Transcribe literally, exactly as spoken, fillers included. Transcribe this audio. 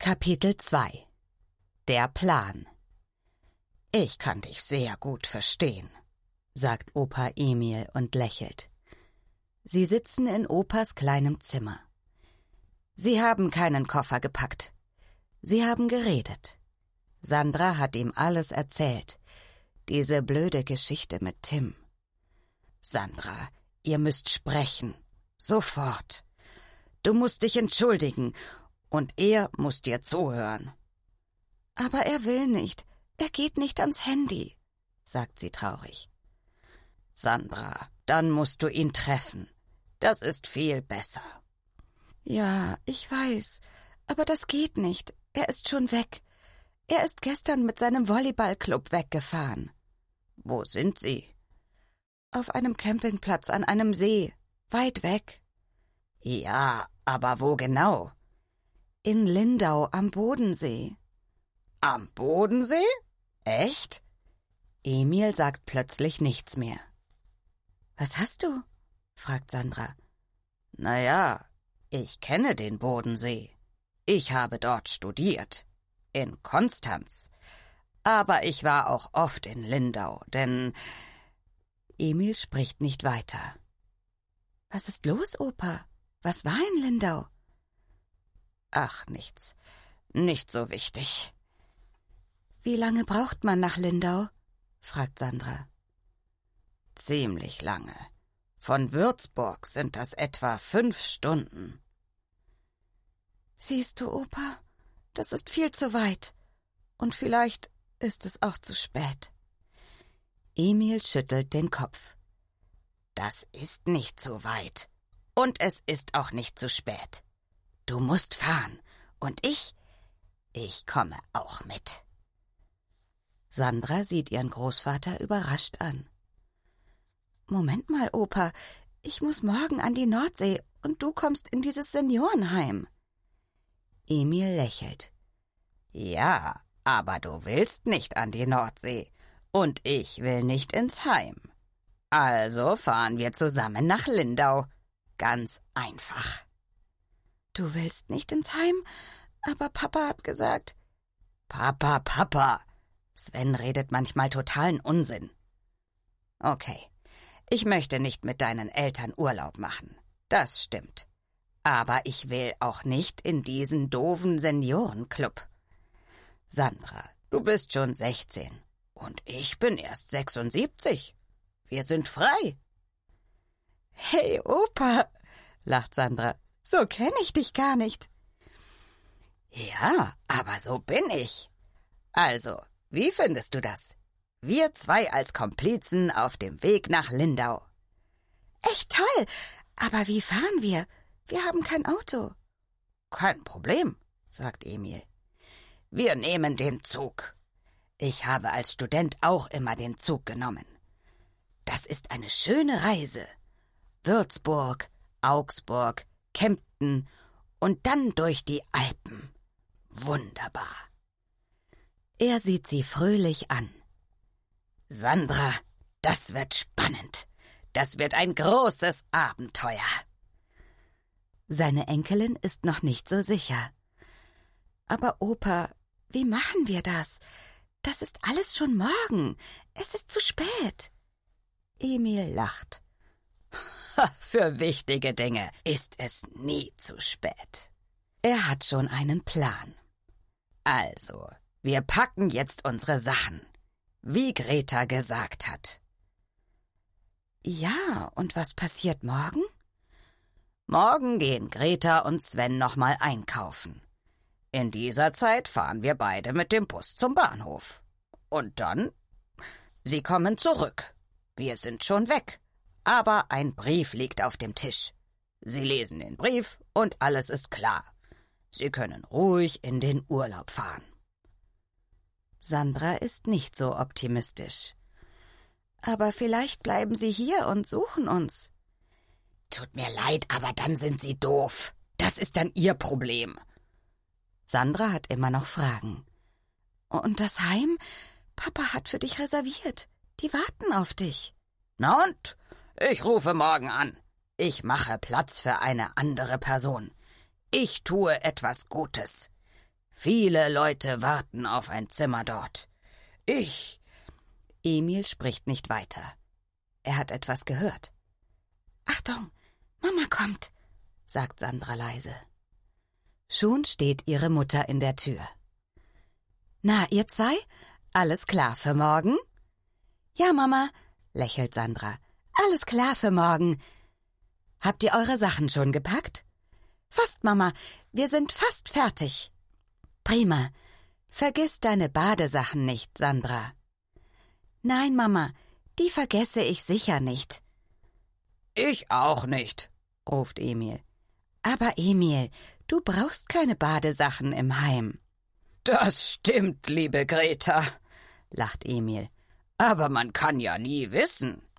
Kapitel zwei. Der Plan. »Ich kann dich sehr gut verstehen«, sagt Opa Emil und lächelt. Sie sitzen in Opas kleinem Zimmer. Sie haben keinen Koffer gepackt. Sie haben geredet. Sandra hat ihm alles erzählt. Diese blöde Geschichte mit Tim. »Sandra, ihr müsst sprechen. Sofort. Du musst dich entschuldigen und er muss dir zuhören.« »Aber er will nicht. Er geht nicht ans Handy«, sagt sie traurig. »Sandra, dann musst du ihn treffen. Das ist viel besser.« »Ja, ich weiß, aber das geht nicht. Er ist schon weg. Er ist gestern mit seinem Volleyballclub weggefahren.« »Wo sind sie?« »Auf einem Campingplatz an einem See, weit weg.« »Ja, aber wo genau?« »In Lindau am Bodensee.« »Am Bodensee? Echt?« Emil sagt plötzlich nichts mehr. »Was hast du?« fragt Sandra. »Na ja, ich kenne den Bodensee. Ich habe dort studiert. In Konstanz. Aber ich war auch oft in Lindau, denn...« Emil spricht nicht weiter. »Was ist los, Opa? Was war in Lindau?« »Ach, nichts. Nicht so wichtig.« »Wie lange braucht man nach Lindau?« fragt Sandra. »Ziemlich lange. Von Würzburg sind das etwa fünf Stunden.« »Siehst du, Opa, das ist viel zu weit. Und vielleicht ist es auch zu spät.« Emil schüttelt den Kopf. »Das ist nicht zu weit. Und es ist auch nicht zu spät. Du musst fahren. Und ich, ich komme auch mit.« Sandra sieht ihren Großvater überrascht an. »Moment mal, Opa, ich muss morgen an die Nordsee und du kommst in dieses Seniorenheim.« Emil lächelt. »Ja, aber du willst nicht an die Nordsee und ich will nicht ins Heim. Also fahren wir zusammen nach Lindau. Ganz einfach.« »Du willst nicht ins Heim? Aber Papa hat gesagt...« »Papa, Papa! Sven redet manchmal totalen Unsinn.« »Okay, ich möchte nicht mit deinen Eltern Urlaub machen. Das stimmt. Aber ich will auch nicht in diesen doofen Seniorenclub. Sandra, du bist schon sechzehn und ich bin erst sechsundsiebzig. Wir sind frei.« »Hey, Opa«, lacht Sandra, »so kenne ich dich gar nicht.« »Ja, aber so bin ich. Also, wie findest du das? Wir zwei als Komplizen auf dem Weg nach Lindau.« »Echt toll, aber wie fahren wir? Wir haben kein Auto.« »Kein Problem«, sagt Emil. »Wir nehmen den Zug. Ich habe als Student auch immer den Zug genommen. Das ist eine schöne Reise. Würzburg, Augsburg, Kempten und dann durch die Alpen. Wunderbar.« Er sieht sie fröhlich an. »Sandra, das wird spannend. Das wird ein großes Abenteuer.« Seine Enkelin ist noch nicht so sicher. »Aber Opa, wie machen wir das? Das ist alles schon morgen. Es ist zu spät.« Emil lacht. »Für wichtige Dinge ist es nie zu spät.« Er hat schon einen Plan. »Also, wir packen jetzt unsere Sachen, wie Greta gesagt hat.« »Ja, und was passiert morgen?« »Morgen gehen Greta und Sven nochmal einkaufen. In dieser Zeit fahren wir beide mit dem Bus zum Bahnhof. Und dann? Sie kommen zurück. Wir sind schon weg. Aber ein Brief liegt auf dem Tisch. Sie lesen den Brief und alles ist klar. Sie können ruhig in den Urlaub fahren.« Sandra ist nicht so optimistisch. »Aber vielleicht bleiben sie hier und suchen uns.« »Tut mir leid, aber dann sind sie doof. Das ist dann ihr Problem.« Sandra hat immer noch Fragen. »Und das Heim? Papa hat für dich reserviert. Die warten auf dich.« »Na und? Ich rufe morgen an. Ich mache Platz für eine andere Person. Ich tue etwas Gutes. Viele Leute warten auf ein Zimmer dort. Ich... Emil spricht nicht weiter. Er hat etwas gehört. »Achtung, Mama kommt«, sagt Sandra leise. Schon steht ihre Mutter in der Tür. »Na, ihr zwei? Alles klar für morgen?« »Ja, Mama«, lächelt Sandra. »Alles klar für morgen. Habt ihr eure Sachen schon gepackt?« »Fast, Mama. Wir sind fast fertig.« »Prima. Vergiss deine Badesachen nicht, Sandra.« »Nein, Mama, die vergesse ich sicher nicht.« »Ich auch nicht«, ruft Emil. »Aber Emil, du brauchst keine Badesachen im Heim.« »Das stimmt, liebe Greta«, lacht Emil. »Aber man kann ja nie wissen.«